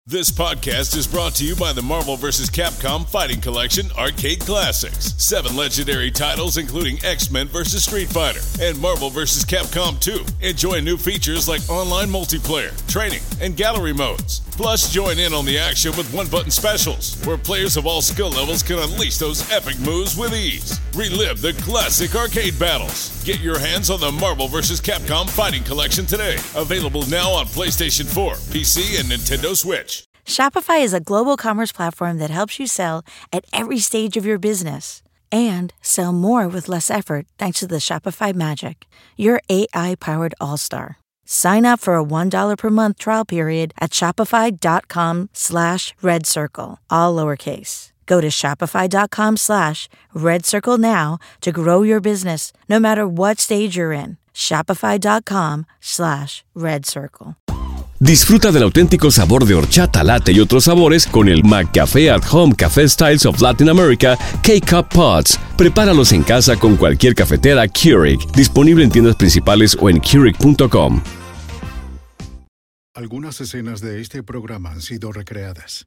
This podcast is brought to you by the Marvel vs. Capcom Fighting Collection Arcade Classics. 7 legendary titles including X-Men vs. Street Fighter and Marvel vs. Capcom 2. Enjoy new features like online multiplayer, training, and gallery modes. Plus, join in on the action with one-button specials, where players of all skill levels can unleash those epic moves with ease. Relive the classic arcade battles. Get your hands on the Marvel vs. Capcom Fighting Collection today. Available now on PlayStation 4, PC, and Nintendo Switch. Shopify is a global commerce platform that helps you sell at every stage of your business and sell more with less effort thanks to the Shopify Magic, your AI-powered all-star. Sign up for a $1 per month trial period at shopify.com/redcircle, all lowercase. Go to shopify.com/redcircle now to grow your business, no matter what stage you're in. Shopify.com/redcircle. Disfruta del auténtico sabor de horchata, latte y otros sabores con el McCafé at Home Café Styles of Latin America K-Cup Pods. Prepáralos en casa con cualquier cafetera Keurig. Disponible en tiendas principales o en Keurig.com. Algunas escenas de este programa han sido recreadas.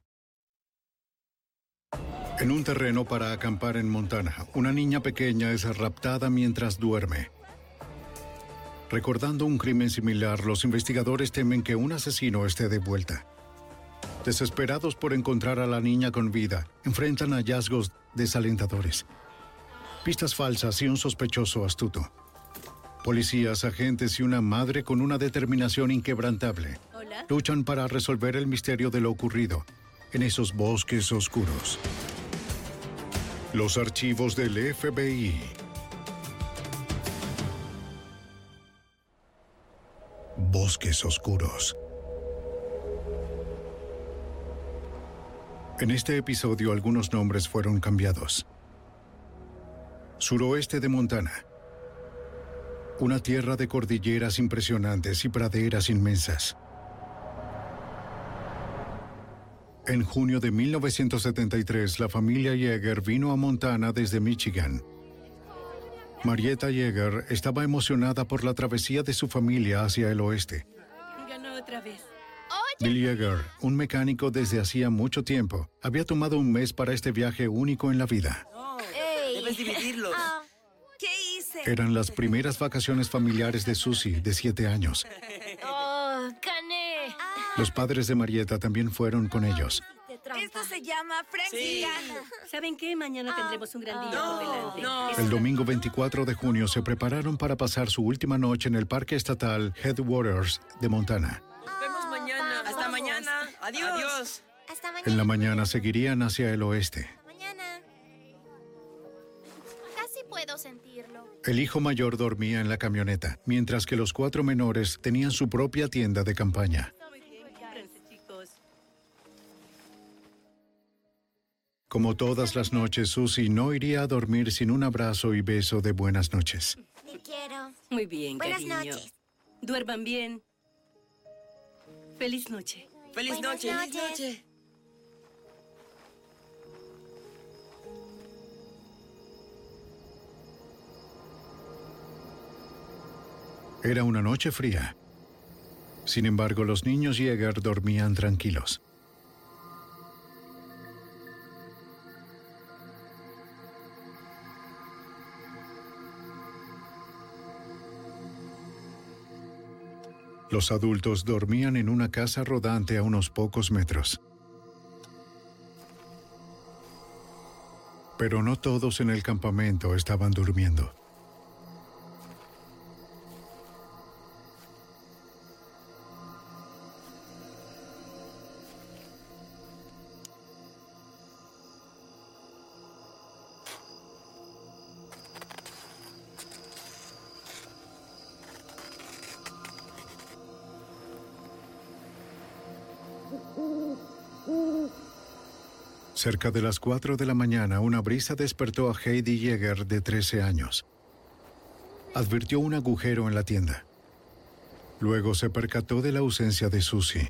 En un terreno para acampar en Montana, una niña pequeña es raptada mientras duerme. Recordando un crimen similar, los investigadores temen que un asesino esté de vuelta. Desesperados por encontrar a la niña con vida, enfrentan hallazgos desalentadores, pistas falsas y un sospechoso astuto. Policías, agentes y una madre con una determinación inquebrantable luchan para resolver el misterio de lo ocurrido en esos bosques oscuros. Los archivos del FBI. Bosques oscuros. En este episodio algunos nombres fueron cambiados. Suroeste de Montana. Una tierra de cordilleras impresionantes y praderas inmensas. En junio de 1973, la familia Yeager vino a Montana desde Michigan. Marietta Yeager estaba emocionada por la travesía de su familia hacia el oeste. Ganó otra vez. Bill Yeager, un mecánico desde hacía mucho tiempo, había tomado un mes para este viaje único en la vida. Debes dividirlos. ¿Qué hice? Eran las primeras vacaciones familiares de Susie, de 7 años. ¡Gané! Los padres de Marietta también fueron con ellos. Esto se llama Frankie. Sí. ¿Saben qué? Mañana tendremos un gran día por delante. El domingo 24 de junio se prepararon para pasar su última noche en el Parque Estatal Headwaters de Montana. Nos vemos mañana. Hasta mañana. Adiós. Hasta mañana. En la mañana seguirían hacia el oeste. Mañana. Casi puedo sentirlo. El hijo mayor dormía en la camioneta, mientras que los 4 menores tenían su propia tienda de campaña. Chicos. Como todas las noches, Susie no iría a dormir sin un abrazo y beso de buenas noches. Te quiero. Muy bien, Buenas cariño. noches. Duerman bien. Feliz noche. Feliz noche. Feliz noche. Era una noche fría. Sin embargo, los niños Yeager dormían tranquilos. Los adultos dormían en una casa rodante a unos pocos metros. Pero no todos en el campamento estaban durmiendo. Cerca de las 4 de la mañana, una brisa despertó a Heidi Yeager, de 13 años. Advirtió un agujero en la tienda. Luego se percató de la ausencia de Susie.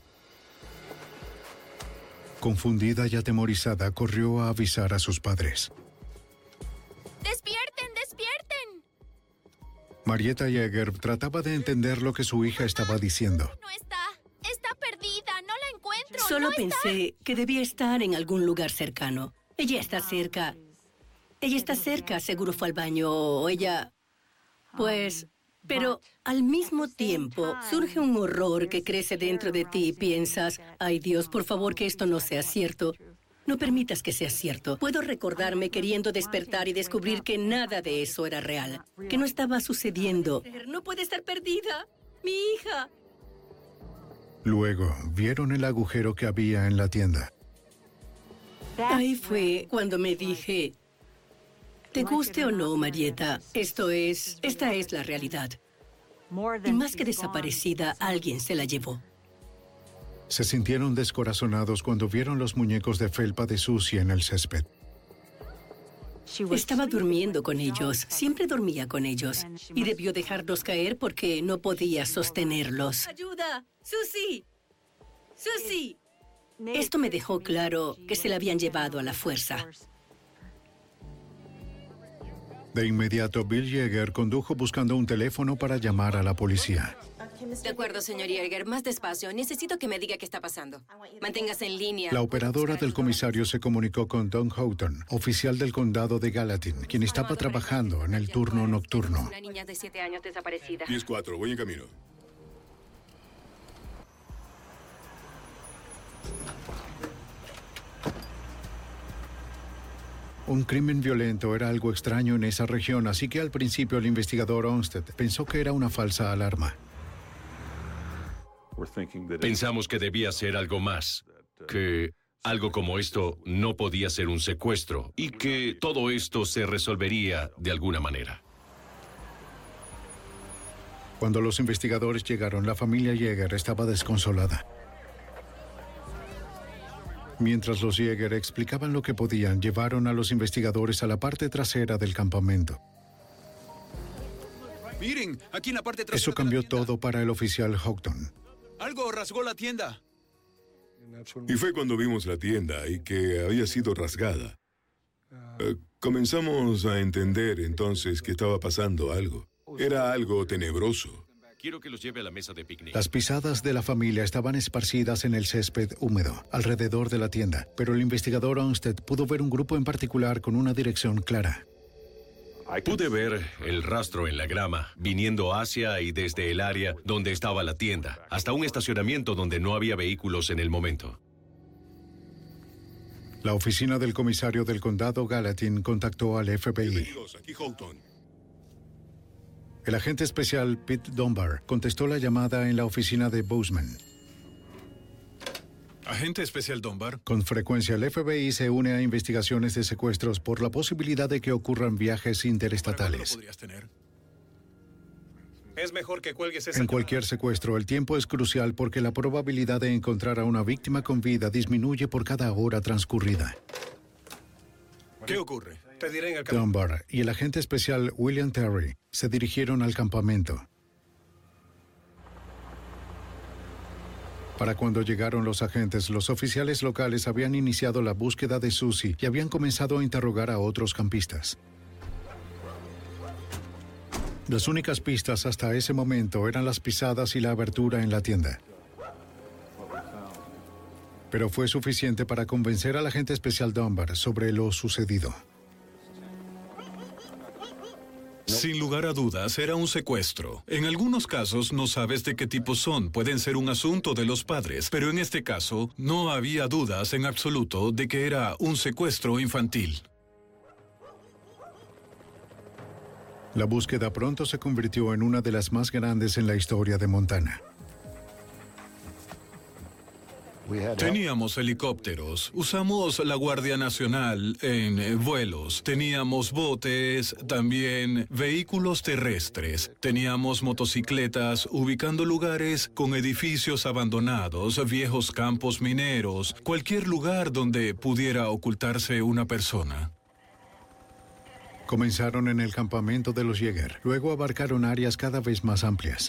Confundida y atemorizada, corrió a avisar a sus padres. ¡Despierten, despierten! Marietta Yeager trataba de entender lo que su hija estaba diciendo. No está. Está perdida. No la encuentro. Solo Solo pensé que debía estar en algún lugar cercano. Ella está cerca. Ella está cerca, seguro fue al baño o ella... Pues... Pero al mismo tiempo surge un horror que crece dentro de ti y piensas, ay Dios, por favor que esto no sea cierto. No permitas que sea cierto. Puedo recordarme queriendo despertar y descubrir que nada de eso era real, que no estaba sucediendo. No puede estar perdida, mi hija. Luego, vieron el agujero que había en la tienda. Ahí fue cuando me dije... Te guste o no, Marieta, esta es la realidad. Y más que desaparecida, alguien se la llevó. Se sintieron descorazonados cuando vieron los muñecos de felpa de Susie en el césped. Estaba durmiendo con ellos, siempre dormía con ellos. Y debió dejarlos caer porque no podía sostenerlos. ¡Ayuda! ¡Susie! ¡Susie! Esto me dejó claro que se la habían llevado a la fuerza. De inmediato, Bill Yeager condujo buscando un teléfono para llamar a la policía. De acuerdo, señor Yeager. Más despacio. Necesito que me diga qué está pasando. Manténgase en línea. La operadora del comisario se comunicó con Don Houghton, oficial del condado de Gallatin, quien estaba trabajando en el turno nocturno. Una niña de 7 años desaparecida. 10-4, voy en camino. Un crimen violento era algo extraño en esa región, así que al principio el investigador Olmsted pensó que era una falsa alarma. Pensamos que debía ser algo más, que algo como esto no podía ser un secuestro y que todo esto se resolvería de alguna manera. Cuando los investigadores llegaron, la familia Yeager estaba desconsolada. Mientras los Yeager explicaban lo que podían, llevaron a los investigadores a la parte trasera del campamento. Miren, aquí en la parte trasera. Eso cambió todo para el oficial Houghton. Algo rasgó la tienda. Y fue cuando vimos la tienda y que había sido rasgada. Comenzamos a entender entonces que estaba pasando algo. Era algo tenebroso. Quiero que los lleve a la mesa de picnic. Las pisadas de la familia estaban esparcidas en el césped húmedo, alrededor de la tienda, pero el investigador Olmsted pudo ver un grupo en particular con una dirección clara. Pude ver el rastro en la grama, viniendo hacia y desde el área donde estaba la tienda, hasta un estacionamiento donde no había vehículos en el momento. La oficina del comisario del condado Gallatin contactó al FBI. Bienvenidos, aquí Houghton. El agente especial Pete Dunbar contestó la llamada en la oficina de Bozeman. Agente especial Dunbar. Con frecuencia el FBI se une a investigaciones de secuestros por la posibilidad de que ocurran viajes interestatales. ¿Lo podrías tener? Es mejor que cuelgues esa En llamada. cualquier secuestro, el tiempo es crucial porque la probabilidad de encontrar a una víctima con vida disminuye por cada hora transcurrida. ¿Qué ocurre? Te diré en el camino. Dunbar y el agente especial William Terry se dirigieron al campamento. Para cuando llegaron los agentes, los oficiales locales habían iniciado la búsqueda de Susie y habían comenzado a interrogar a otros campistas. Las únicas pistas hasta ese momento eran las pisadas y la abertura en la tienda. Pero fue suficiente para convencer al agente especial Dunbar sobre lo sucedido. Sin lugar a dudas, era un secuestro. En algunos casos no sabes de qué tipo son, pueden ser un asunto de los padres, pero en este caso no había dudas en absoluto de que era un secuestro infantil. La búsqueda pronto se convirtió en una de las más grandes en la historia de Montana. Teníamos helicópteros, usamos la Guardia Nacional en vuelos, teníamos botes, también vehículos terrestres, teníamos motocicletas ubicando lugares con edificios abandonados, viejos campos mineros, cualquier lugar donde pudiera ocultarse una persona. Comenzaron en el campamento de los Yeager, luego abarcaron áreas cada vez más amplias.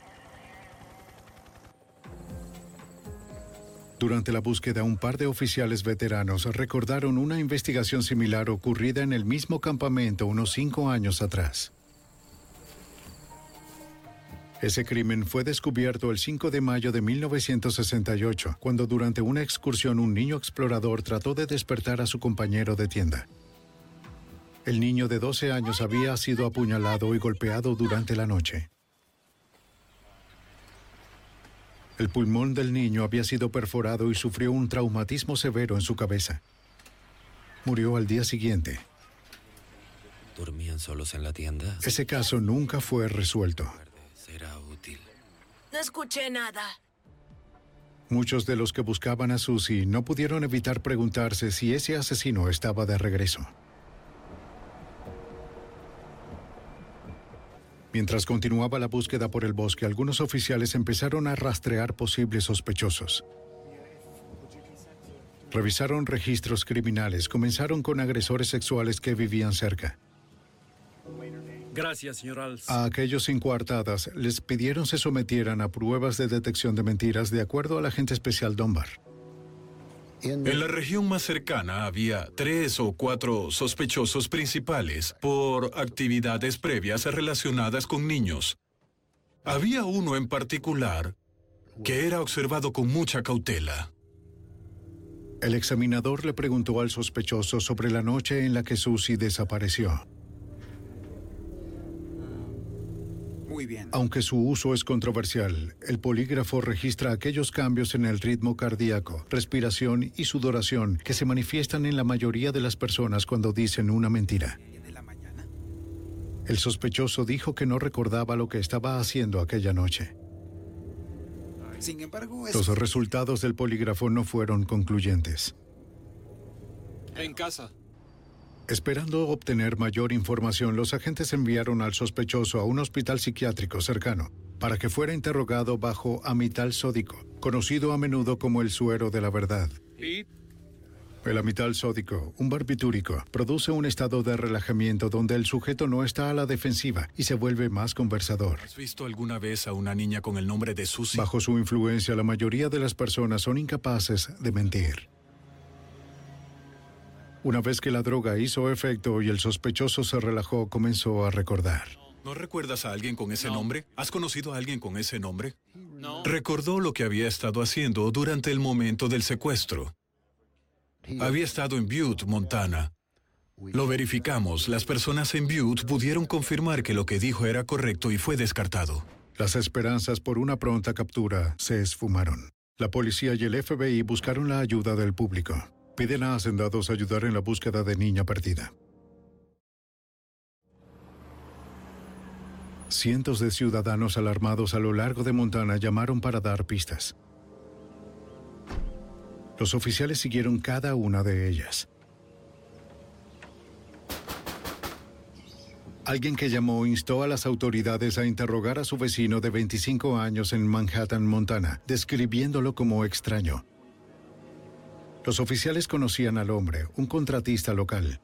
Durante la búsqueda, un par de oficiales veteranos recordaron una investigación similar ocurrida en el mismo campamento unos 5 años atrás. Ese crimen fue descubierto el 5 de mayo de 1968, cuando durante una excursión un niño explorador trató de despertar a su compañero de tienda. El niño de 12 años había sido apuñalado y golpeado durante la noche. El pulmón del niño había sido perforado y sufrió un traumatismo severo en su cabeza. Murió al día siguiente. ¿Dormían solos en la tienda? Ese caso nunca fue resuelto. Será útil. No escuché nada. Muchos de los que buscaban a Susie no pudieron evitar preguntarse si ese asesino estaba de regreso. Mientras continuaba la búsqueda por el bosque, algunos oficiales empezaron a rastrear posibles sospechosos. Revisaron registros criminales, comenzaron con agresores sexuales que vivían cerca. Gracias, señor Als. A aquellos sin coartadas les pidieron se sometieran a pruebas de detección de mentiras de acuerdo al agente especial Dunbar. En la región más cercana había 3 o 4 sospechosos principales por actividades previas relacionadas con niños. Había uno en particular que era observado con mucha cautela. El examinador le preguntó al sospechoso sobre la noche en la que Susie desapareció. Muy bien. Aunque su uso es controversial, el polígrafo registra aquellos cambios en el ritmo cardíaco, respiración y sudoración que se manifiestan en la mayoría de las personas cuando dicen una mentira. El sospechoso dijo que no recordaba lo que estaba haciendo aquella noche. Sin embargo, Los resultados del polígrafo no fueron concluyentes. En casa. Esperando obtener mayor información, los agentes enviaron al sospechoso a un hospital psiquiátrico cercano para que fuera interrogado bajo amital sódico, conocido a menudo como el suero de la verdad. El amital sódico, un barbitúrico, produce un estado de relajamiento donde el sujeto no está a la defensiva y se vuelve más conversador. ¿Has visto alguna vez a una niña con el nombre de Susie? Bajo su influencia, la mayoría de las personas son incapaces de mentir. Una vez que la droga hizo efecto y el sospechoso se relajó, comenzó a recordar. ¿No recuerdas a alguien con ese nombre? ¿Has conocido a alguien con ese nombre? No. Recordó lo que había estado haciendo durante el momento del secuestro. Había estado en Butte, Montana. Lo verificamos. Las personas en Butte pudieron confirmar que lo que dijo era correcto y fue descartado. Las esperanzas por una pronta captura se esfumaron. La policía y el FBI buscaron la ayuda del público. Piden a hacendados ayudar en la búsqueda de niña perdida. Cientos de ciudadanos alarmados a lo largo de Montana llamaron para dar pistas. Los oficiales siguieron cada una de ellas. Alguien que llamó instó a las autoridades a interrogar a su vecino de 25 años en Manhattan, Montana, describiéndolo como extraño. Los oficiales conocían al hombre, un contratista local.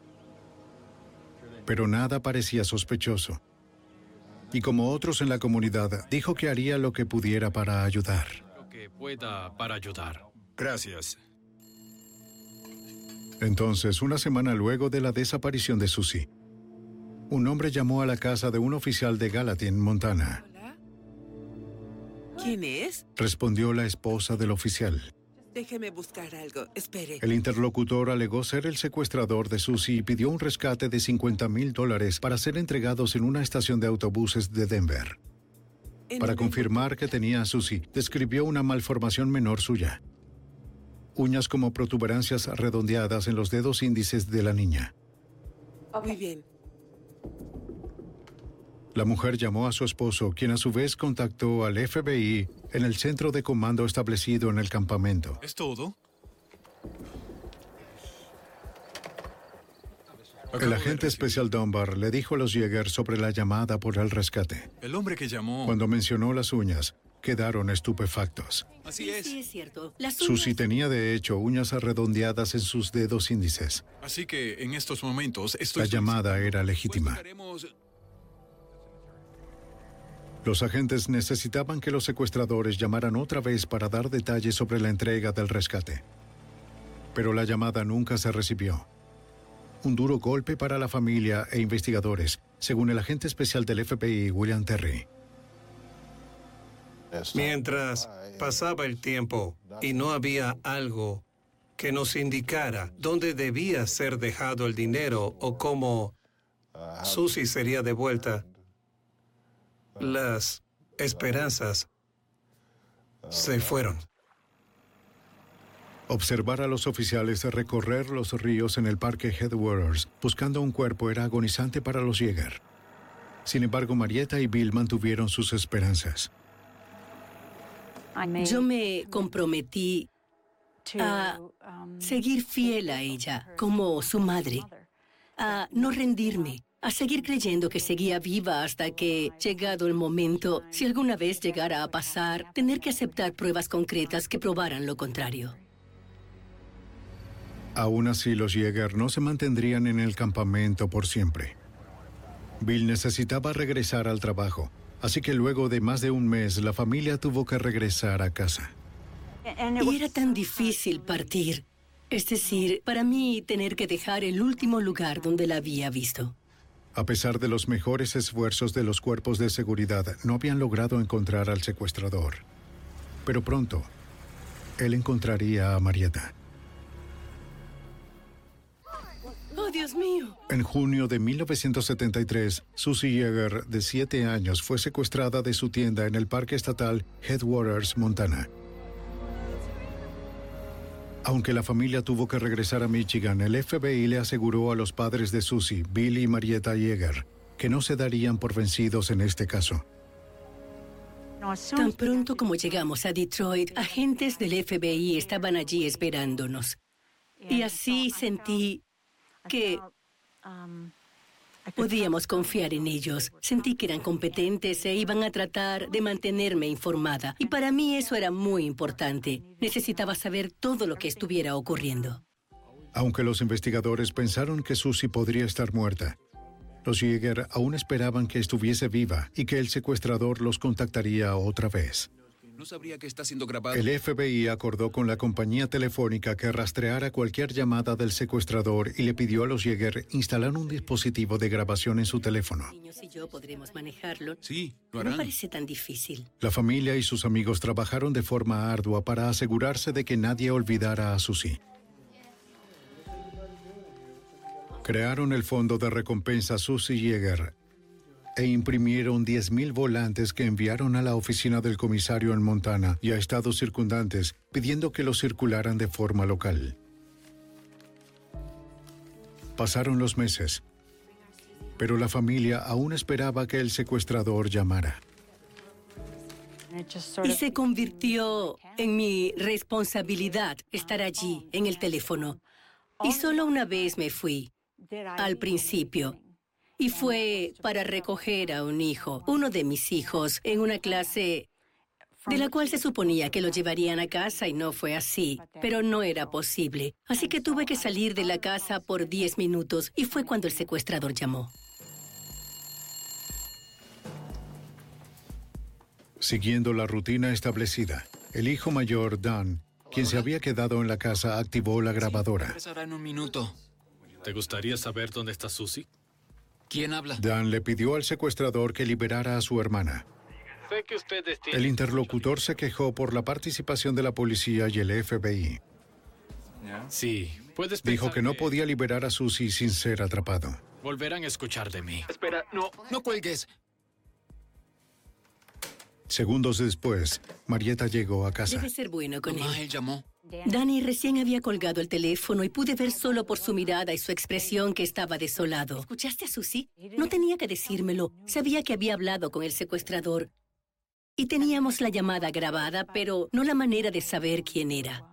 Pero nada parecía sospechoso. Y como otros en la comunidad, dijo que haría lo que pudiera para ayudar. Lo que pueda para ayudar. Gracias. Entonces, una semana luego de la desaparición de Susie, un hombre llamó a la casa de un oficial de Gallatin, Montana. ¿Quién es? Respondió la esposa del oficial. Déjeme buscar algo. Espere. El interlocutor alegó ser el secuestrador de Susie y pidió un rescate de $50,000 para ser entregados en una estación de autobuses de Denver. Para confirmar que tenía a Susie, describió una malformación menor suya. Uñas como protuberancias redondeadas en los dedos índices de la niña. Muy bien. La mujer llamó a su esposo, quien a su vez contactó al FBI en el centro de comando establecido en el campamento. ¿Es todo? El agente especial Dunbar le dijo a los Yeager sobre la llamada por el rescate. El hombre que llamó... Cuando mencionó las uñas, quedaron estupefactos. Así es. Sí, es cierto. Las Susie tenía de hecho uñas redondeadas en sus dedos índices. Así que en estos momentos La llamada era legítima. Los agentes necesitaban que los secuestradores llamaran otra vez para dar detalles sobre la entrega del rescate. Pero la llamada nunca se recibió. Un duro golpe para la familia e investigadores, según el agente especial del FBI, William Terry. Mientras pasaba el tiempo y no había algo que nos indicara dónde debía ser dejado el dinero o cómo Susie sería devuelta, las esperanzas se fueron. Observar a los oficiales recorrer los ríos en el parque Headwaters buscando un cuerpo era agonizante para los Yeager. Sin embargo, Marietta y Bill mantuvieron sus esperanzas. Yo me comprometí a seguir fiel a ella como su madre, a no rendirme, a seguir creyendo que seguía viva hasta que, llegado el momento, si alguna vez llegara a pasar, tener que aceptar pruebas concretas que probaran lo contrario. Aún así, los Yeager no se mantendrían en el campamento por siempre. Bill necesitaba regresar al trabajo, así que luego de más de un mes, la familia tuvo que regresar a casa. Y era tan difícil partir. Es decir, para mí tener que dejar el último lugar donde la había visto. A pesar de los mejores esfuerzos de los cuerpos de seguridad, no habían logrado encontrar al secuestrador. Pero pronto, él encontraría a Marietta. ¡Oh, Dios mío! En junio de 1973, Susie Yeager, de 7 años, fue secuestrada de su tienda en el parque estatal Headwaters, Montana. Aunque la familia tuvo que regresar a Michigan, el FBI le aseguró a los padres de Susie, Bill y Marietta Yeager, que no se darían por vencidos en este caso. Tan pronto como llegamos a Detroit, agentes del FBI estaban allí esperándonos. Y así sentí que podíamos confiar en ellos. Sentí que eran competentes e iban a tratar de mantenerme informada. Y para mí eso era muy importante. Necesitaba saber todo lo que estuviera ocurriendo. Aunque los investigadores pensaron que Susie podría estar muerta, los Yeager aún esperaban que estuviese viva y que el secuestrador los contactaría otra vez. No sabría que está siendo grabado. El FBI acordó con la compañía telefónica que rastreara cualquier llamada del secuestrador y le pidió a los Yeager instalar un dispositivo de grabación en su teléfono. Niños y yo podremos manejarlo. Sí, lo harán. No parece tan difícil. La familia y sus amigos trabajaron de forma ardua para asegurarse de que nadie olvidara a Susie. Crearon el fondo de recompensa Susie Yeager e imprimieron 10,000 volantes que enviaron a la oficina del comisario en Montana y a estados circundantes, pidiendo que los circularan de forma local. Pasaron los meses, pero la familia aún esperaba que el secuestrador llamara. Y se convirtió en mi responsabilidad estar allí, en el teléfono. Y solo una vez me fui, al principio. Y fue para recoger a un hijo, uno de mis hijos, en una clase de la cual se suponía que lo llevarían a casa y no fue así, pero no era posible. Así que tuve que salir de la casa por 10 minutos y fue cuando el secuestrador llamó. Siguiendo la rutina establecida, el hijo mayor, Dan, quien se había quedado en la casa, activó la grabadora. Regresará en un minuto. ¿Te gustaría saber dónde está Susie? ¿Quién habla? Dan le pidió al secuestrador que liberara a su hermana. Sé que ustedes tienen... El interlocutor se quejó por la participación de la policía y el FBI. Sí, puedes Dijo pensar que no podía liberar a Susie sin ser atrapado. Volverán a escuchar de mí. Espera, no cuelgues. Segundos después, Marietta llegó a casa. Debe ser bueno con Mamá, él. él llamó. Danny recién había colgado el teléfono y pude ver solo por su mirada y su expresión que estaba desolado. ¿Escuchaste a Susie? No tenía que decírmelo. Sabía que había hablado con el secuestrador. Y teníamos la llamada grabada, pero no la manera de saber quién era.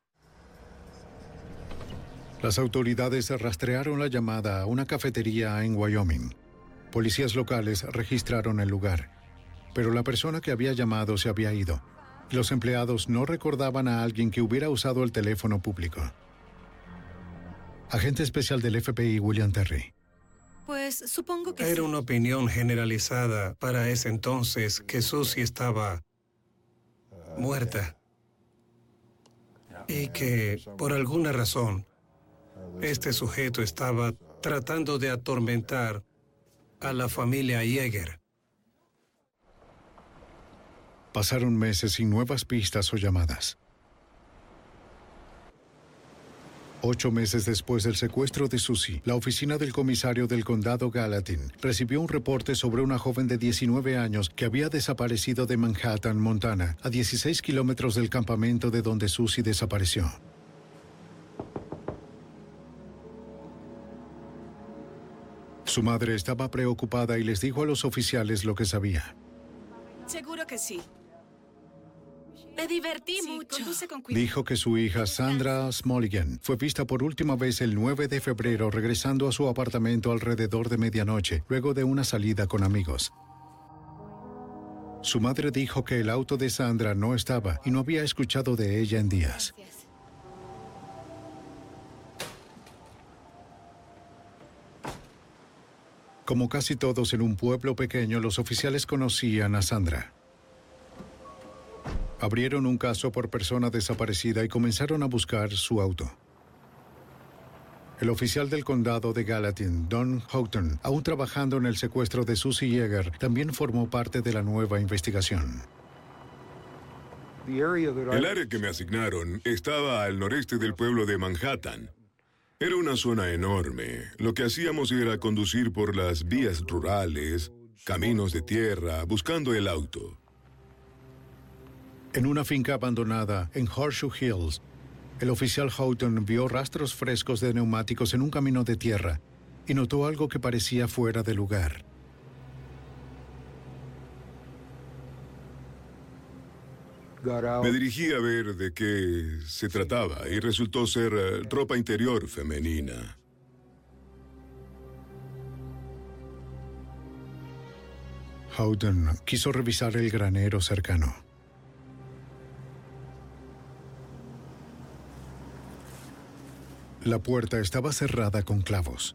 Las autoridades rastrearon la llamada a una cafetería en Wyoming. Policías locales registraron el lugar, pero la persona que había llamado se había ido. Los empleados no recordaban a alguien que hubiera usado el teléfono público. Agente especial del FBI, William Terry. Pues supongo que Era una opinión generalizada para ese entonces que Susie estaba muerta. Y que, por alguna razón, este sujeto estaba tratando de atormentar a la familia Yeager. Pasaron meses sin nuevas pistas o llamadas. 8 meses después del secuestro de Susie, la oficina del comisario del condado Gallatin recibió un reporte sobre una joven de 19 años que había desaparecido de Manhattan, Montana, a 16 kilómetros del campamento de donde Susie desapareció. Su madre estaba preocupada y les dijo a los oficiales lo que sabía. Seguro que sí. Me divertí mucho. Conduce con cuidado. Dijo que su hija Sandra Smoligan fue vista por última vez el 9 de febrero regresando a su apartamento alrededor de medianoche, luego de una salida con amigos. Su madre dijo que el auto de Sandra no estaba y no había escuchado de ella en días. Como casi todos en un pueblo pequeño, los oficiales conocían a Sandra. Abrieron un caso por persona desaparecida y comenzaron a buscar su auto. El oficial del condado de Gallatin, Don Houghton, aún trabajando en el secuestro de Susie Yeager, también formó parte de la nueva investigación. El área que me asignaron estaba al noreste del pueblo de Manhattan. Era una zona enorme. Lo que hacíamos era conducir por las vías rurales, caminos de tierra, buscando el auto. En una finca abandonada en Horseshoe Hills, el oficial Houghton vio rastros frescos de neumáticos en un camino de tierra y notó algo que parecía fuera de lugar. Me dirigí a ver de qué se trataba y resultó ser ropa interior femenina. Houghton quiso revisar el granero cercano. La puerta estaba cerrada con clavos.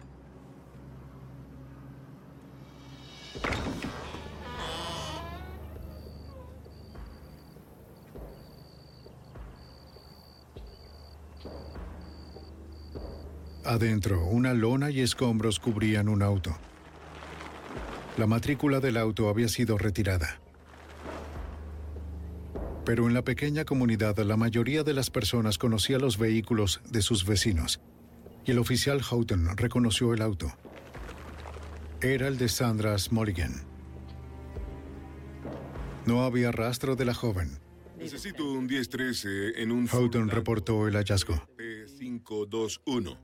Adentro, una lona y escombros cubrían un auto. La matrícula del auto había sido retirada. Pero en la pequeña comunidad, la mayoría de las personas conocía los vehículos de sus vecinos. Y el oficial Houghton reconoció el auto. Era el de Sandra Smoligan. No había rastro de la joven. Necesito un 1013 en un... Houghton reportó el hallazgo. P521.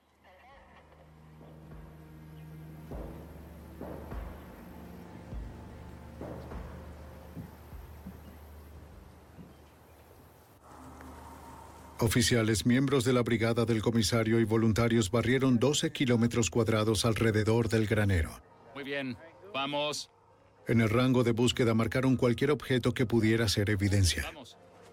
Oficiales, miembros de la brigada del comisario y voluntarios barrieron 12 kilómetros cuadrados alrededor del granero. Muy bien, vamos. En el rango de búsqueda marcaron cualquier objeto que pudiera ser evidencia. Vamos.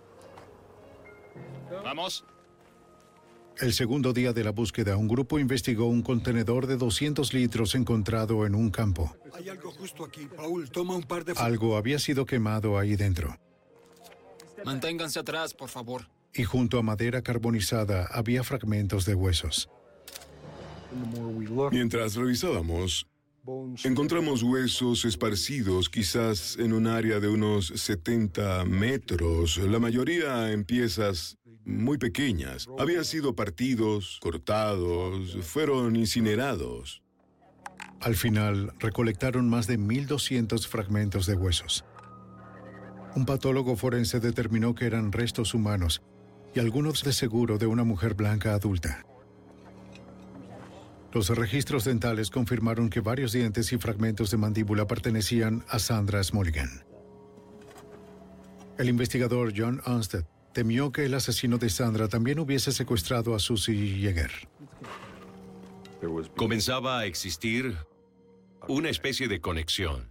Vamos. El segundo día de la búsqueda, un grupo investigó un contenedor de 200 litros encontrado en un campo. Hay algo justo aquí. Paul, toma un par de... Algo había sido quemado ahí dentro. Manténganse atrás, por favor. Y junto a madera carbonizada había fragmentos de huesos. Mientras revisábamos, encontramos huesos esparcidos quizás en un área de unos 70 metros, la mayoría en piezas muy pequeñas. Habían sido partidos, cortados, fueron incinerados. Al final, recolectaron más de 1,200 fragmentos de huesos. Un patólogo forense determinó que eran restos humanos y algunos de seguro de una mujer blanca adulta. Los registros dentales confirmaron que varios dientes y fragmentos de mandíbula pertenecían a Sandra Smoligan. El investigador John Onstead temió que el asesino de Sandra también hubiese secuestrado a Susie Yeager. Comenzaba a existir una especie de conexión.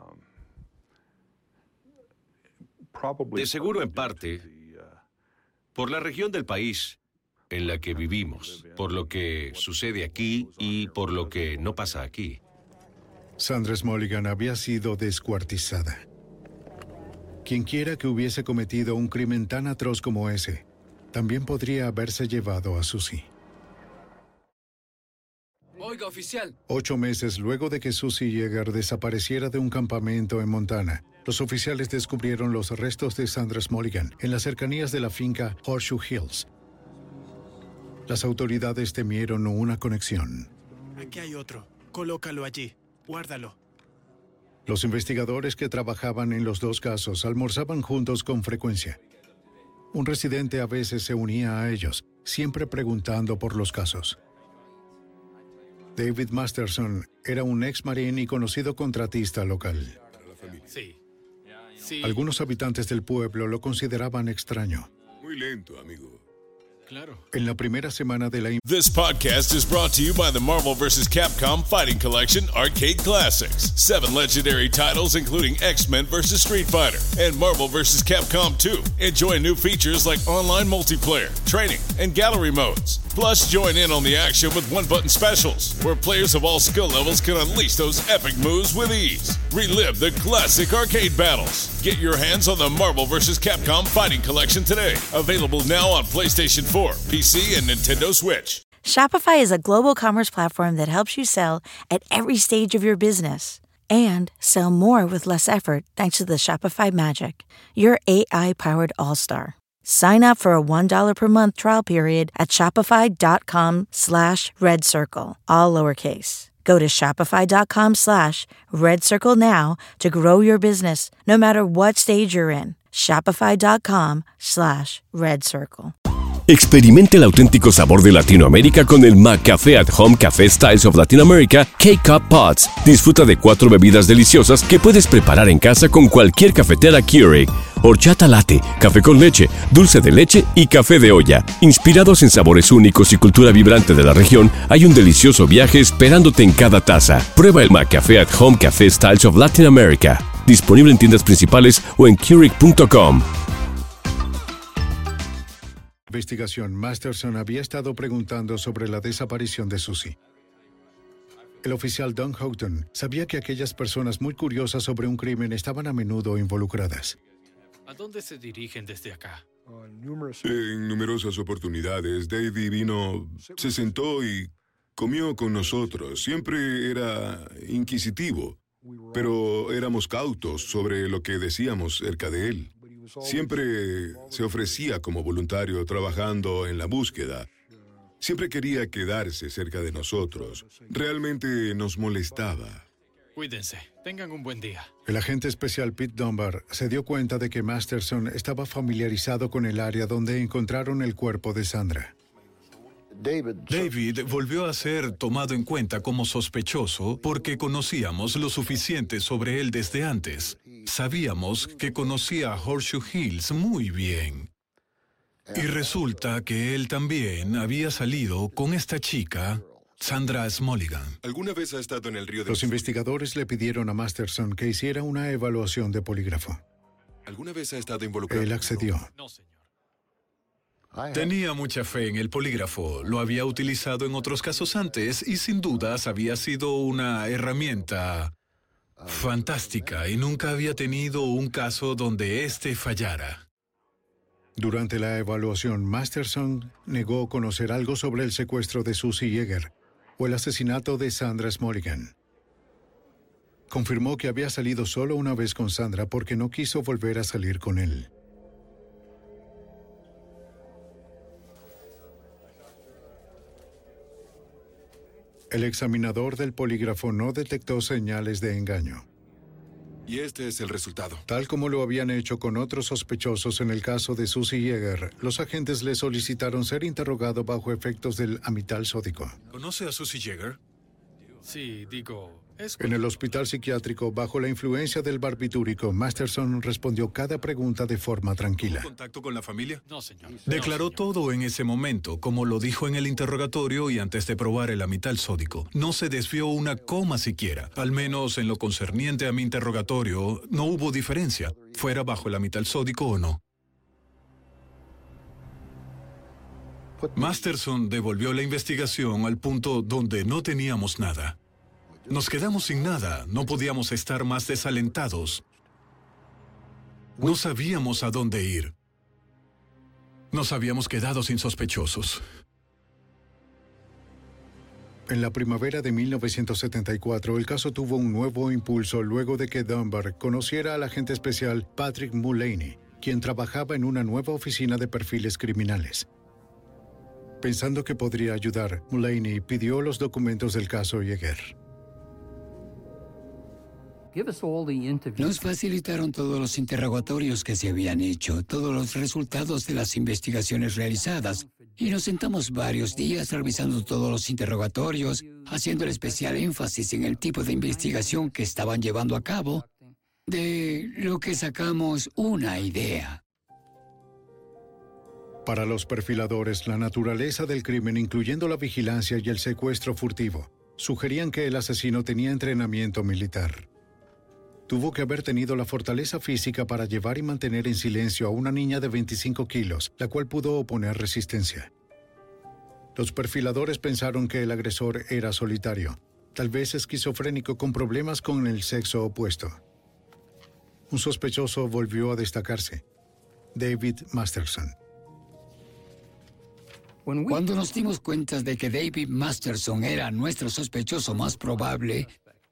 De seguro en parte por la región del país en la que vivimos, por lo que sucede aquí y por lo que no pasa aquí. Sandra Smoligan había sido descuartizada. Quienquiera que hubiese cometido un crimen tan atroz como ese, también podría haberse llevado a Susie. Oiga, oficial. 8 meses luego de que Susie Yeager desapareciera de un campamento en Montana, los oficiales descubrieron los restos de Sandra Smoligan en las cercanías de la finca Horseshoe Hills. Las autoridades temieron una conexión. Aquí hay otro. Colócalo allí. Guárdalo. Los investigadores que trabajaban en los dos casos almorzaban juntos con frecuencia. Un residente a veces se unía a ellos, siempre preguntando por los casos. David Masterson era un ex-marín y conocido contratista local. Sí. Algunos habitantes del pueblo lo consideraban extraño. Muy lento, amigo. Claro. En la primera semana de la... This podcast is brought to you by the Marvel vs. Capcom Fighting Collection Arcade Classics. 7 legendary titles including X-Men vs. Street Fighter and Marvel vs. Capcom 2. Enjoy new features like online multiplayer, training, and gallery modes. Plus, join in on the action with one-button specials, where players of all skill levels can unleash those epic moves with ease. Relive the classic arcade battles. Get your hands on the Marvel vs. Capcom Fighting Collection today. Available now on PlayStation 4, PC, and Nintendo Switch. Shopify is a global commerce platform that helps you sell at every stage of your business and sell more with less effort thanks to the Shopify Magic, your AI-powered all-star. Sign up for a $1 per month trial period at shopify.com/redcircle, all lowercase. Go to shopify.com/redcircle now to grow your business, no matter what stage you're in. Shopify.com/redcircle. Experimente el auténtico sabor de Latinoamérica con el McCafé at Home Café Styles of Latin America K-Cup Pods. Disfruta de 4 bebidas deliciosas que puedes preparar en casa con cualquier cafetera Keurig. Horchata latte, café con leche, dulce de leche y café de olla. Inspirados en sabores únicos y cultura vibrante de la región, hay un delicioso viaje esperándote en cada taza. Prueba el McCafé at Home Café Styles of Latin America. Disponible en tiendas principales o en Keurig.com. Investigación, Masterson había estado preguntando sobre la desaparición de Susie. El oficial Don Houghton sabía que aquellas personas muy curiosas sobre un crimen estaban a menudo involucradas. ¿A dónde se dirigen desde acá? En numerosas oportunidades, Davey vino, se sentó y comió con nosotros. Siempre era inquisitivo, pero éramos cautos sobre lo que decíamos cerca de él. Siempre se ofrecía como voluntario trabajando en la búsqueda. Siempre quería quedarse cerca de nosotros. Realmente nos molestaba. Cuídense. Tengan un buen día. El agente especial Pete Dunbar se dio cuenta de que Masterson estaba familiarizado con el área donde encontraron el cuerpo de Sandra. David volvió a ser tomado en cuenta como sospechoso porque conocíamos lo suficiente sobre él desde antes. Sabíamos que conocía a Horseshoe Hills muy bien. Y resulta que él también había salido con esta chica, Sandra Smoligan. ¿Alguna vez ha estado en el río de... Los investigadores le pidieron a Masterson que hiciera una evaluación de polígrafo. ¿Alguna vez ha estado involucrado? Él accedió. No, señor. Tenía mucha fe en el polígrafo. Lo había utilizado en otros casos antes y sin dudas había sido una herramienta fantástica y nunca había tenido un caso donde éste fallara. Durante la evaluación, Masterson negó conocer algo sobre el secuestro de Susie Yeager o el asesinato de Sandra Smoligan. Confirmó que había salido solo una vez con Sandra porque no quiso volver a salir con él. El examinador del polígrafo no detectó señales de engaño. Y este es el resultado. Tal como lo habían hecho con otros sospechosos en el caso de Susie Yeager, los agentes le solicitaron ser interrogado bajo efectos del amital sódico. ¿Conoce a Susie Yeager? Sí, digo... En el hospital psiquiátrico, bajo la influencia del barbitúrico, Masterson respondió cada pregunta de forma tranquila. ¿Tuvo contacto con la familia? No, señor. Declaró todo en ese momento, como lo dijo en el interrogatorio y antes de probar el amital sódico. No se desvió una coma siquiera. Al menos en lo concerniente a mi interrogatorio, no hubo diferencia, fuera bajo el amital sódico o no. Masterson devolvió la investigación al punto donde no teníamos nada. Nos quedamos sin nada, no podíamos estar más desalentados. No sabíamos a dónde ir. Nos habíamos quedado sin sospechosos. En la primavera de 1974, el caso tuvo un nuevo impulso luego de que Dunbar conociera al agente especial Patrick Mullaney, quien trabajaba en una nueva oficina de perfiles criminales. Pensando que podría ayudar, Mullaney pidió los documentos del caso Yeager. Nos facilitaron todos los interrogatorios que se habían hecho, todos los resultados de las investigaciones realizadas, y nos sentamos varios días revisando todos los interrogatorios, haciendo especial énfasis en el tipo de investigación que estaban llevando a cabo, de lo que sacamos una idea. Para los perfiladores, la naturaleza del crimen, incluyendo la vigilancia y el secuestro furtivo, sugerían que el asesino tenía entrenamiento militar. Tuvo que haber tenido la fortaleza física para llevar y mantener en silencio a una niña de 25 kilos, la cual pudo oponer resistencia. Los perfiladores pensaron que el agresor era solitario, tal vez esquizofrénico con problemas con el sexo opuesto. Un sospechoso volvió a destacarse: David Masterson. Cuando nos dimos cuenta de que David Masterson era nuestro sospechoso más probable,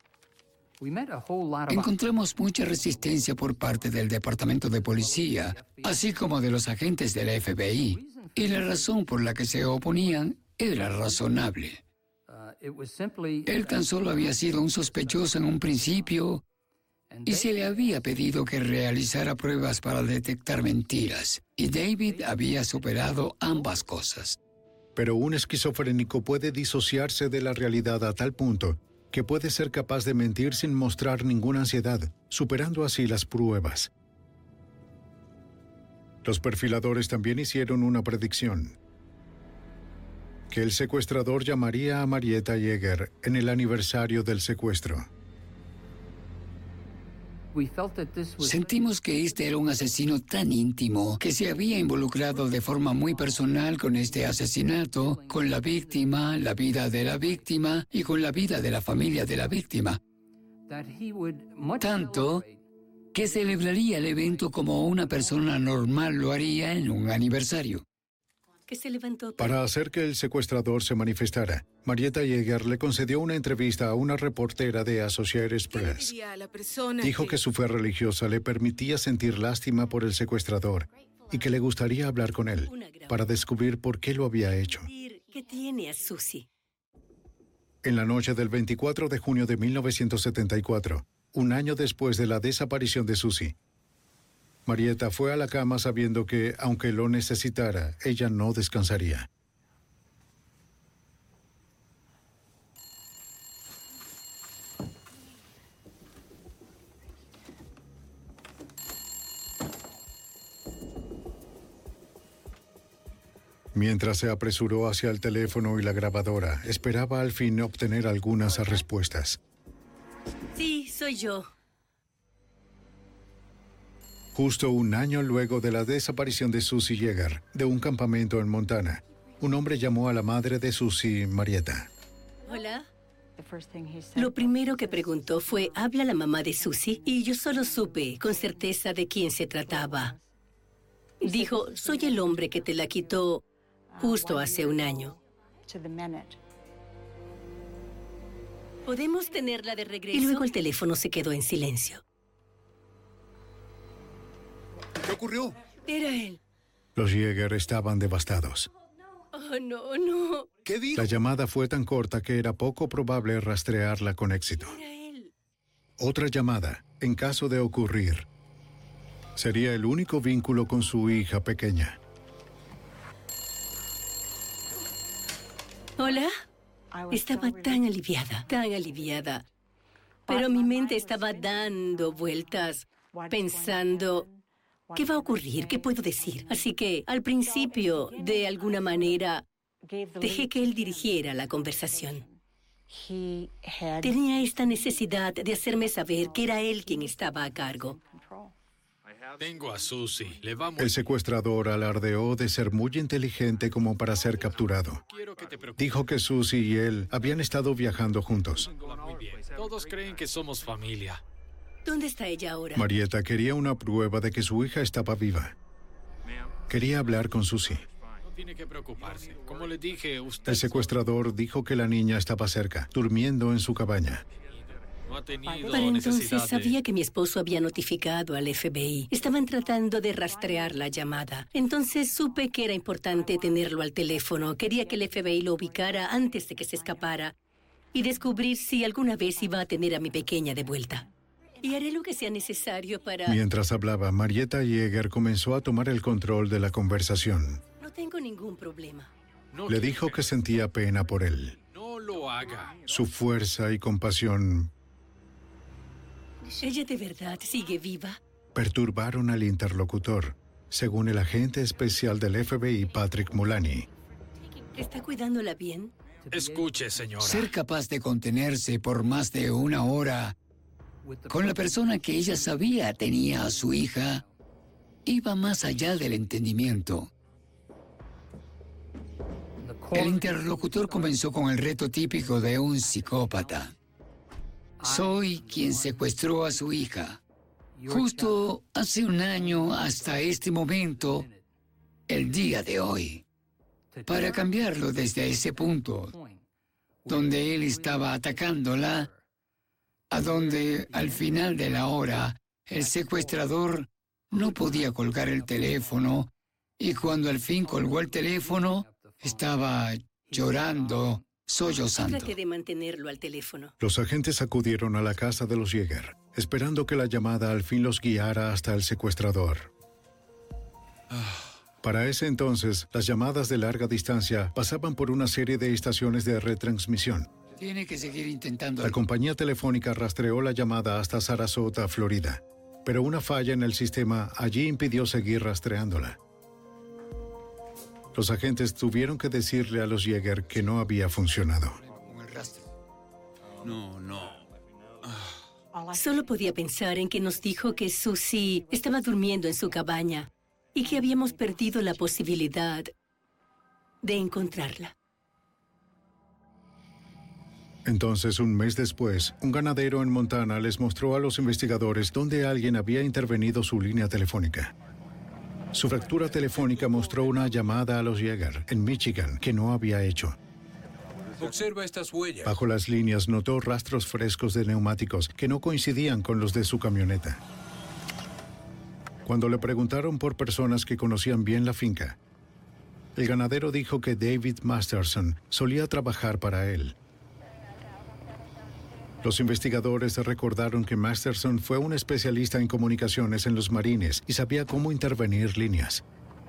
encontramos mucha resistencia por parte del Departamento de Policía, así como de los agentes del FBI, y la razón por la que se oponían era razonable. Él tan solo había sido un sospechoso en un principio y se le había pedido que realizara pruebas para detectar mentiras, y David había superado ambas cosas. Pero un esquizofrénico puede disociarse de la realidad a tal punto que puede ser capaz de mentir sin mostrar ninguna ansiedad, superando así las pruebas. Los perfiladores también hicieron una predicción: que el secuestrador llamaría a Marietta Yeager en el aniversario del secuestro. Sentimos que este era un asesino tan íntimo que se había involucrado de forma muy personal con este asesinato, con la víctima, la vida de la víctima y con la vida de la familia de la víctima. Tanto que celebraría el evento como una persona normal lo haría en un aniversario. Para hacer que el secuestrador se manifestara, Marietta Yeager le concedió una entrevista a una reportera de Associated Press. Dijo que su fe religiosa le permitía sentir lástima por el secuestrador y que le gustaría hablar con él para descubrir por qué lo había hecho. ¿Qué tiene a Susie? En la noche del 24 de junio de 1974, un año después de la desaparición de Susie, Marietta fue a la cama sabiendo que, aunque lo necesitara, ella no descansaría. Mientras se apresuró hacia el teléfono y la grabadora, esperaba al fin obtener algunas respuestas. Sí, soy yo. Justo un año luego de la desaparición de Susie Yeager de un campamento en Montana, un hombre llamó a la madre de Susie, Marietta. Hola. Lo primero que preguntó fue: ¿habla la mamá de Susie? Y yo solo supe con certeza de quién se trataba. Dijo: soy el hombre que te la quitó justo hace un año. ¿Podemos tenerla de regreso? Y luego el teléfono se quedó en silencio. ¿Qué ocurrió? Era él. Los Yeager estaban devastados. Oh, no, no. ¿Qué dijo? La llamada fue tan corta que era poco probable rastrearla con éxito. Otra llamada, en caso de ocurrir, sería el único vínculo con su hija pequeña. ¿Hola? Estaba tan aliviada, tan aliviada. Pero mi mente estaba dando vueltas, pensando: ¿qué va a ocurrir? ¿Qué puedo decir? Así que, al principio, de alguna manera, dejé que él dirigiera la conversación. Tenía esta necesidad de hacerme saber que era él quien estaba a cargo. Tengo a Susie. Le vamos. El secuestrador alardeó de ser muy inteligente como para ser capturado. Dijo que Susie y él habían estado viajando juntos. Muy bien. Todos creen que somos familia. ¿Dónde está ella ahora? Marietta quería una prueba de que su hija estaba viva. Quería hablar con Susie. tiene que preocuparse. Como le dije, usted... El secuestrador dijo que la niña estaba cerca, durmiendo en su cabaña. No ha tenido Para entonces necesidad de... sabía que mi esposo había notificado al FBI. Estaban tratando de rastrear la llamada. Entonces supe que era importante tenerlo al teléfono. Quería que el FBI lo ubicara antes de que se escapara y descubrir si alguna vez iba a tener a mi pequeña de vuelta. Y haré lo que sea necesario para... Mientras hablaba, Marietta Yeager comenzó a tomar el control de la conversación. No tengo ningún problema. Le dijo que sentía pena por él. No lo haga. Su fuerza y compasión ¿Ella de verdad sigue viva? perturbaron al interlocutor, según el agente especial del FBI, Patrick Mullaney. ¿Está cuidándola bien? Escuche, señora. Ser capaz de contenerse por más de una hora con la persona que ella sabía tenía a su hija iba más allá del entendimiento. El interlocutor comenzó con el reto típico de un psicópata. Soy quien secuestró a su hija. Justo hace un año hasta este momento, el día de hoy. Para cambiarlo desde ese punto, donde él estaba atacándola, a donde al final de la hora el secuestrador no podía colgar el teléfono y cuando al fin colgó el teléfono estaba llorando, sollozando. Trate de mantenerlo al teléfono. Los agentes acudieron a la casa de los Yeager, esperando que la llamada al fin los guiara hasta el secuestrador. Para ese entonces, las llamadas de larga distancia pasaban por una serie de estaciones de retransmisión. Tiene que seguir intentando. La compañía telefónica rastreó la llamada hasta Sarasota, Florida, pero una falla en el sistema allí impidió seguir rastreándola. Los agentes tuvieron que decirle a los Yeager que no había funcionado. Solo podía pensar en que nos dijo que Susie estaba durmiendo en su cabaña y que habíamos perdido la posibilidad de encontrarla. Entonces, un mes después, un ganadero en Montana les mostró a los investigadores dónde alguien había intervenido su línea telefónica. Su fractura telefónica mostró una llamada a los Yeager, en Michigan, que no había hecho. Observa estas huellas. Bajo las líneas notó rastros frescos de neumáticos que no coincidían con los de su camioneta. Cuando le preguntaron por personas que conocían bien la finca, el ganadero dijo que David Masterson solía trabajar para él. Los investigadores recordaron que Masterson fue un especialista en comunicaciones en los Marines y sabía cómo intervenir líneas.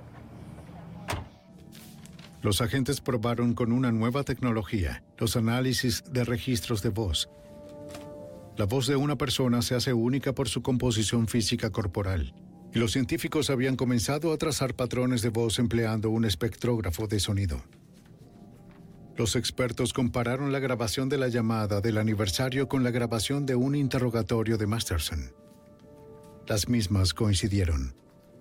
Los agentes probaron con una nueva tecnología, los análisis de registros de voz. La voz de una persona se hace única por su composición física corporal, y los científicos habían comenzado a trazar patrones de voz empleando un espectrógrafo de sonido. Los expertos compararon la grabación de la llamada del aniversario con la grabación de un interrogatorio de Masterson. Las mismas coincidieron.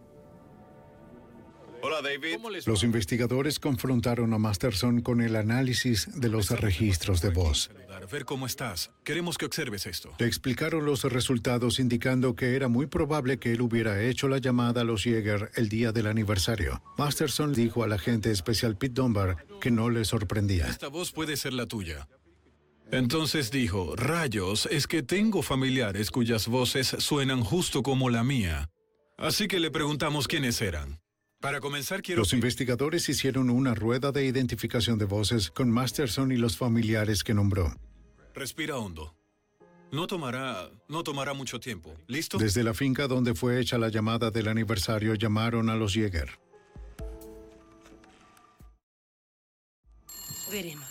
Hola, David. Los investigadores confrontaron a Masterson con el análisis de los registros de voz. A ver cómo estás. Queremos que observes esto. Le explicaron los resultados indicando que era muy probable que él hubiera hecho la llamada a los Yeager el día del aniversario. Masterson dijo al agente especial Pete Dunbar que no le sorprendía. Esta voz puede ser la tuya. Entonces dijo, rayos, es que tengo familiares cuyas voces suenan justo como la mía. Así que le preguntamos quiénes eran. Para comenzar, Los investigadores hicieron una rueda de identificación de voces con Masterson y los familiares que nombró. Respira hondo. No tomará mucho tiempo. ¿Listo? Desde la finca donde fue hecha la llamada del aniversario, llamaron a los Yeager. Veremos.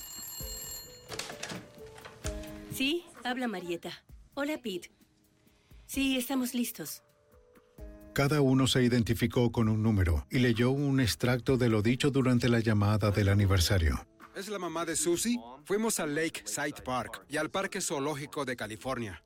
Sí, habla Marietta. Hola, Pete. Sí, estamos listos. Cada uno se identificó con un número y leyó un extracto de lo dicho durante la llamada del aniversario. ¿Es la mamá de Susie? Fuimos al Lakeside Park y al Parque Zoológico de California.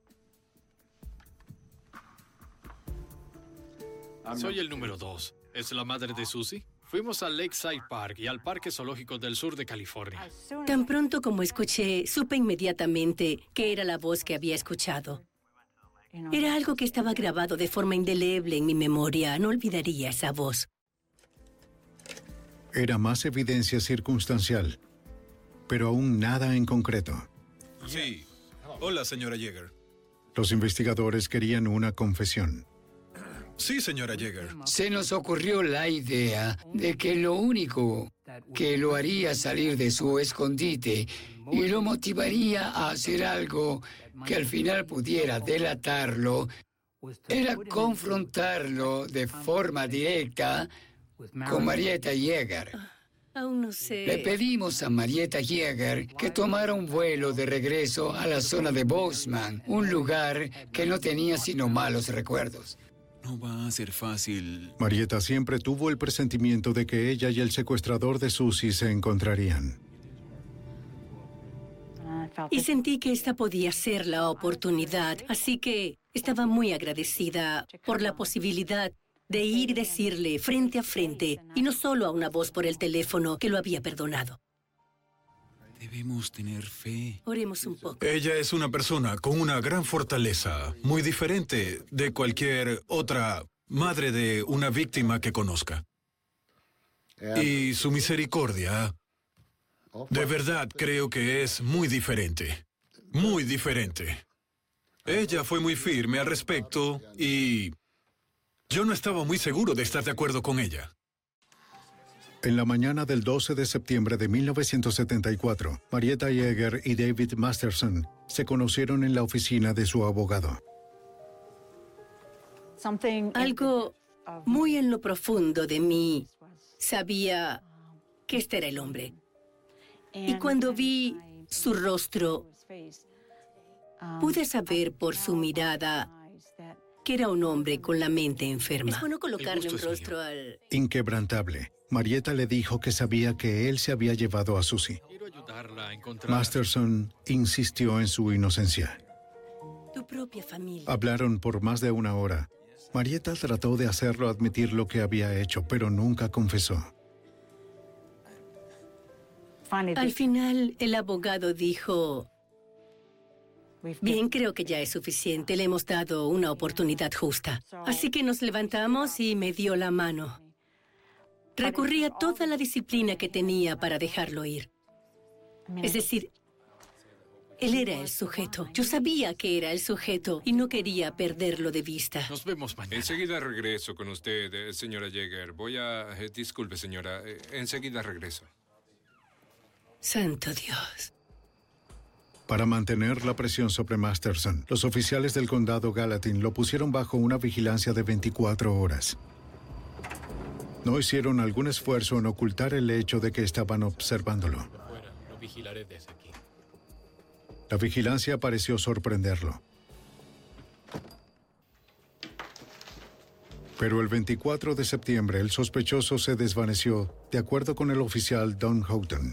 Soy el número 2. ¿Es la madre de Susie? Fuimos al Lakeside Park y al Parque Zoológico del Sur de California. Tan pronto como escuché, supe inmediatamente que era la voz que había escuchado. Era algo que estaba grabado de forma indeleble en mi memoria. No olvidaría esa voz. Era más evidencia circunstancial, pero aún nada en concreto. Sí. Hola, señora Yeager. Los investigadores querían una confesión. Sí, señora Yeager. Se nos ocurrió la idea de que lo único que lo haría salir de su escondite y lo motivaría a hacer algo que al final pudiera delatarlo era confrontarlo de forma directa con Marietta Yeager. Aún no sé. Le pedimos a Marietta Yeager que tomara un vuelo de regreso a la zona de Bozeman, un lugar que no tenía sino malos recuerdos. No va a ser fácil. Marietta siempre tuvo el presentimiento de que ella y el secuestrador de Susie se encontrarían. Y sentí que esta podía ser la oportunidad, así que estaba muy agradecida por la posibilidad de ir y decirle frente a frente, y no solo a una voz por el teléfono, que lo había perdonado. Debemos tener fe. Oremos un poco. Ella es una persona con una gran fortaleza, muy diferente de cualquier otra madre de una víctima que conozca. Y su misericordia, de verdad creo que es muy diferente. Muy diferente. Ella fue muy firme al respecto y yo no estaba muy seguro de estar de acuerdo con ella. En la mañana del 12 de septiembre de 1974, Marietta Yeager y David Masterson se conocieron en la oficina de su abogado. Algo muy en lo profundo de mí sabía que este era el hombre. Y cuando vi su rostro, pude saber por su mirada que era un hombre con la mente enferma. Es bueno colocarle un rostro al... Inquebrantable, Marietta le dijo que sabía que él se había llevado a Susie. Masterson insistió en su inocencia. Tu propia familia. Hablaron por más de una hora. Marietta trató de hacerlo admitir lo que había hecho, pero nunca confesó. Al final, el abogado dijo: bien, creo que ya es suficiente. Le hemos dado una oportunidad justa. Así que nos levantamos y me dio la mano. Recurrí a toda la disciplina que tenía para dejarlo ir. Es decir, él era el sujeto. Yo sabía que era el sujeto y no quería perderlo de vista. Nos vemos mañana. Enseguida regreso con usted, señora Yeager. Disculpe, señora. Enseguida regreso. Santo Dios. Para mantener la presión sobre Masterson, los oficiales del condado Gallatin lo pusieron bajo una vigilancia de 24 horas. No hicieron algún esfuerzo en ocultar el hecho de que estaban observándolo. Lo vigilaré desde aquí. La vigilancia pareció sorprenderlo. Pero el 24 de septiembre, el sospechoso se desvaneció, de acuerdo con el oficial Don Houghton.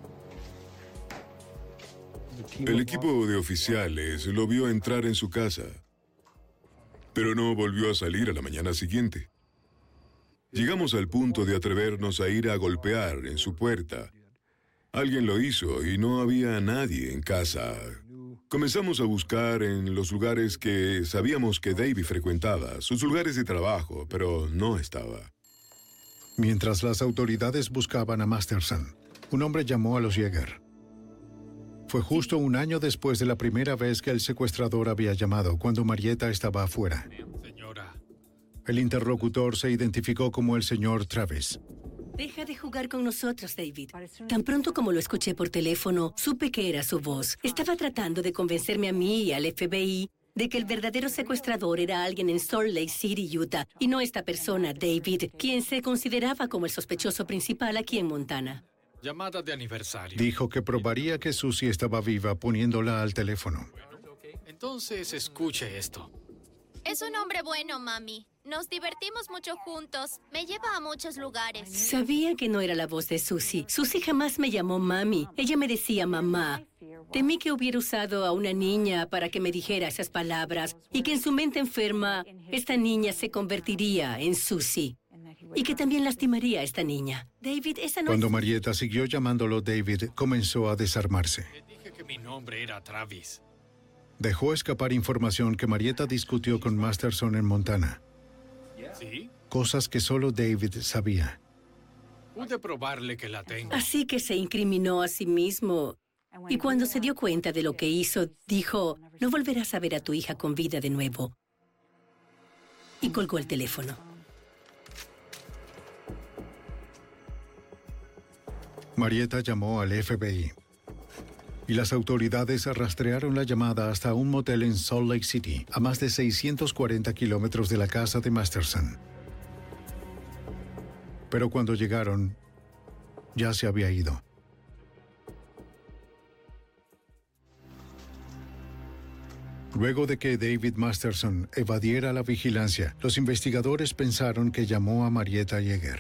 El equipo de oficiales lo vio entrar en su casa, pero no volvió a salir a la mañana siguiente. Llegamos al punto de atrevernos a ir a golpear en su puerta. Alguien lo hizo y no había nadie en casa. Comenzamos a buscar en los lugares que sabíamos que David frecuentaba, sus lugares de trabajo, pero no estaba. Mientras las autoridades buscaban a Masterson, un hombre llamó a los Yeager. Fue justo un año después de la primera vez que el secuestrador había llamado, cuando Marietta estaba afuera. Señora. El interlocutor se identificó como el señor Travis. Deja de jugar con nosotros, David. Tan pronto como lo escuché por teléfono, supe que era su voz. Estaba tratando de convencerme a mí y al FBI de que el verdadero secuestrador era alguien en Salt Lake City, Utah, y no esta persona, David, quien se consideraba como el sospechoso principal aquí en Montana. Llamada de aniversario. Dijo que probaría que Susie estaba viva poniéndola al teléfono. Entonces, escuche esto. Es un hombre bueno, mami. Nos divertimos mucho juntos. Me lleva a muchos lugares. Sabía que no era la voz de Susie. Susie jamás me llamó mami. Ella me decía mamá. Temí que hubiera usado a una niña para que me dijera esas palabras y que en su mente enferma, esta niña se convertiría en Susie. Y que también lastimaría a esta niña. David, esa no Cuando Marietta siguió llamándolo David, comenzó a desarmarse. Le dije que mi nombre era Travis. Dejó escapar información que Marietta discutió con Masterson en Montana. ¿Sí? Cosas que solo David sabía. Pude probarle que la tengo. Así que se incriminó a sí mismo. Y cuando se dio cuenta de lo que hizo, dijo, no volverás a ver a tu hija con vida de nuevo. Y colgó el teléfono. Marietta llamó al FBI. Y las autoridades rastrearon la llamada hasta un motel en Salt Lake City, a más de 640 kilómetros de la casa de Masterson. Pero cuando llegaron, ya se había ido. Luego de que David Masterson evadiera la vigilancia, los investigadores pensaron que llamó a Marietta Yeager.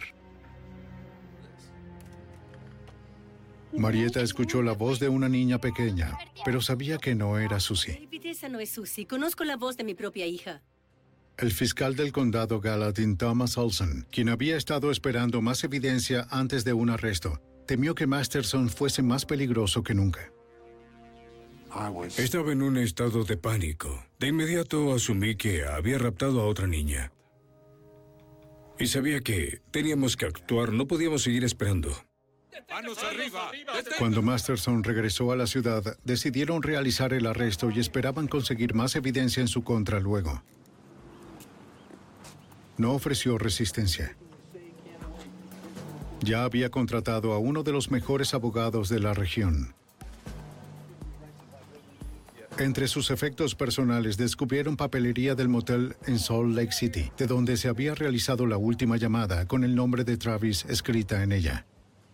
Marietta escuchó la voz de una niña pequeña, pero sabía que no era Susie. David, esa no es Susie. Conozco la voz de mi propia hija. El fiscal del condado Gallatin, Thomas Olson, quien había estado esperando más evidencia antes de un arresto, temió que Masterson fuese más peligroso que nunca. Estaba en un estado de pánico. De inmediato asumí que había raptado a otra niña. Y sabía que teníamos que actuar, no podíamos seguir esperando. ¡Manos arriba! Cuando Masterson regresó a la ciudad, decidieron realizar el arresto y esperaban conseguir más evidencia en su contra luego. No ofreció resistencia. Ya había contratado a uno de los mejores abogados de la región. Entre sus efectos personales descubrieron papelería del motel en Salt Lake City, de donde se había realizado la última llamada con el nombre de Travis escrita en ella.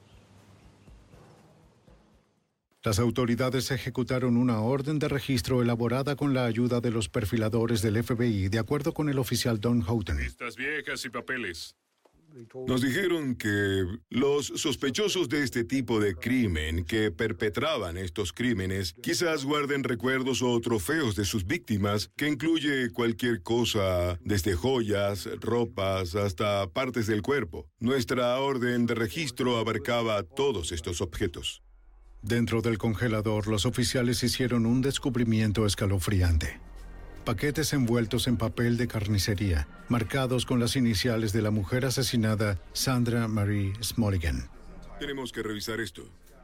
Las autoridades ejecutaron una orden de registro elaborada con la ayuda de los perfiladores del FBI, de acuerdo con el oficial Don Houghton. Estas viejas y papeles. Nos dijeron que los sospechosos de este tipo de crimen que perpetraban estos crímenes quizás guarden recuerdos o trofeos de sus víctimas, que incluye cualquier cosa, desde joyas, ropas, hasta partes del cuerpo. Nuestra orden de registro abarcaba todos estos objetos. Dentro del congelador, los oficiales hicieron un descubrimiento escalofriante. Paquetes envueltos en papel de carnicería, marcados con las iniciales de la mujer asesinada, Sandra Marie Smoligan. Tenemos que revisar esto.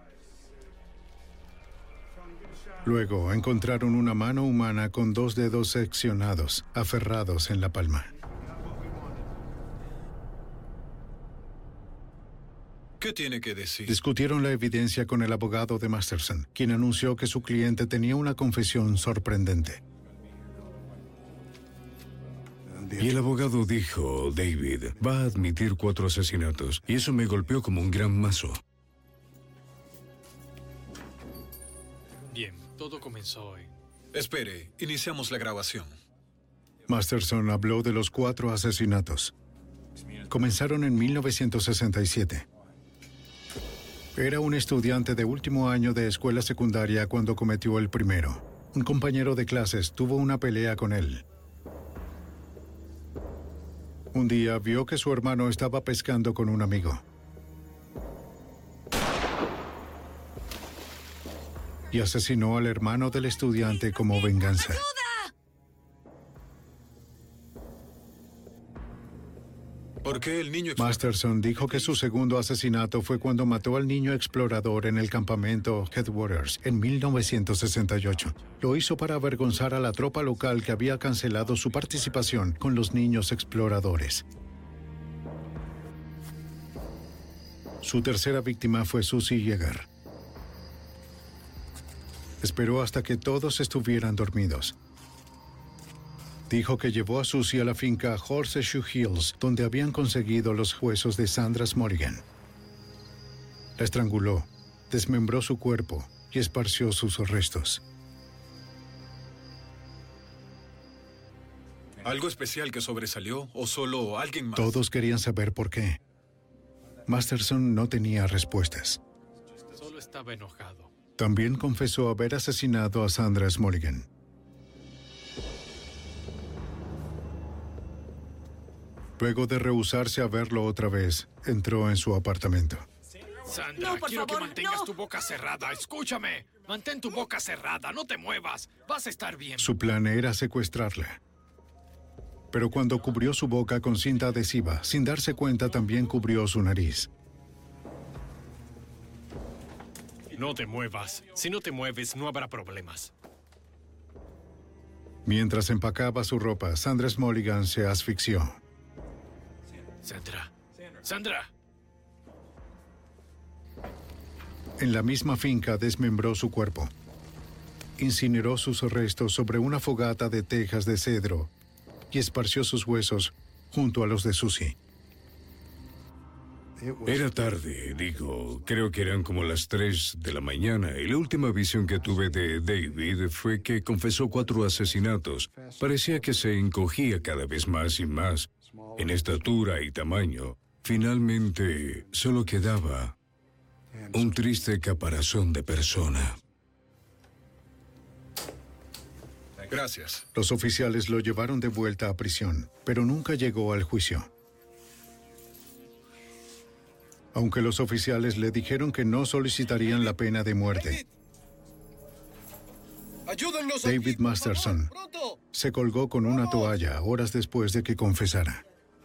Luego encontraron una mano humana con 2 dedos seccionados, aferrados en la palma. ¿Qué tiene que decir? Discutieron la evidencia con el abogado de Masterson, quien anunció que su cliente tenía una confesión sorprendente. Y el abogado dijo, David, va a admitir 4 asesinatos. Y eso me golpeó como un gran mazo. Bien, todo comenzó hoy. Espere, iniciamos la grabación. Masterson habló de los 4 asesinatos. Comenzaron en 1967. Era un estudiante de último año de escuela secundaria cuando cometió el primero. Un compañero de clases tuvo una pelea con él. Un día vio que su hermano estaba pescando con un amigo. Y asesinó al hermano del estudiante como venganza. ¿Por qué el niño Masterson dijo que su segundo asesinato fue cuando mató al niño explorador en el campamento Headwaters en 1968. Lo hizo para avergonzar a la tropa local que había cancelado su participación con los niños exploradores. Su tercera víctima fue Susie Yeager. Esperó hasta que todos estuvieran dormidos. Dijo que llevó a Susie a la finca Horseshoe Hills, donde habían conseguido los huesos de Sandra Smoligan. La estranguló, desmembró su cuerpo y esparció sus restos. ¿Algo especial que sobresalió o solo alguien más? Todos querían saber por qué. Masterson no tenía respuestas. Solo estaba enojado. También confesó haber asesinado a Sandra Smoligan. Luego de rehusarse a verlo otra vez, entró en su apartamento. Sandra, No, por quiero favor, que mantengas no. tu boca cerrada. Escúchame. Mantén tu boca cerrada. No te muevas. Vas a estar bien. Su plan era secuestrarla. Pero cuando cubrió su boca con cinta adhesiva, sin darse cuenta también cubrió su nariz. No te muevas. Si no te mueves, no habrá problemas. Mientras empacaba su ropa, Sandra Mulligan se asfixió. Sandra. ¡Sandra! En la misma finca desmembró su cuerpo. Incineró sus restos sobre una fogata de tejas de cedro y esparció sus huesos junto a los de Susie. Era tarde, creo que eran como las 3 de la mañana, y la última visión que tuve de David fue que confesó 4 asesinatos. Parecía que se encogía cada vez más y más, en estatura y tamaño. Finalmente, solo quedaba un triste caparazón de persona. Gracias. Los oficiales lo llevaron de vuelta a prisión, pero nunca llegó al juicio. Aunque los oficiales le dijeron que no solicitarían la pena de muerte. David Masterson se colgó con una toalla horas después de que confesara.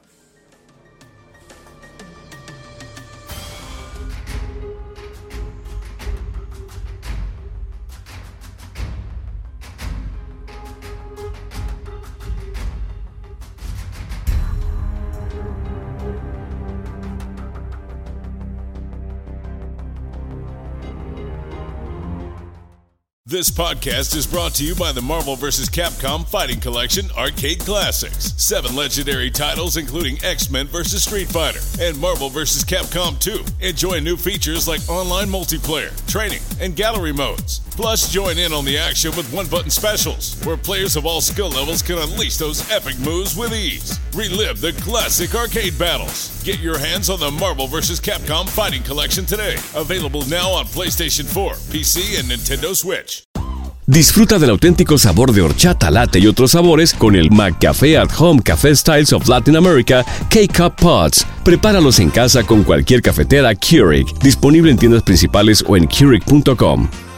This podcast is brought to you by the Marvel vs. Capcom Fighting Collection Arcade Classics. 7 legendary titles including X-Men vs. Street Fighter and Marvel vs. Capcom 2. Enjoy new features like online multiplayer, training, and gallery modes. Plus, join in on the action with one-button specials, where players of all skill levels can unleash those epic moves with ease. Relive the classic arcade battles. Get your hands on the Marvel vs. Capcom Fighting Collection today. Available now on PlayStation 4, PC, and Nintendo Switch. Disfruta del auténtico sabor de horchata, latte y otros sabores con el McCafé at Home Café Styles of Latin America K-Cup Pods. Prepáralos en casa con cualquier cafetera Keurig. Disponible en tiendas principales o en Keurig.com.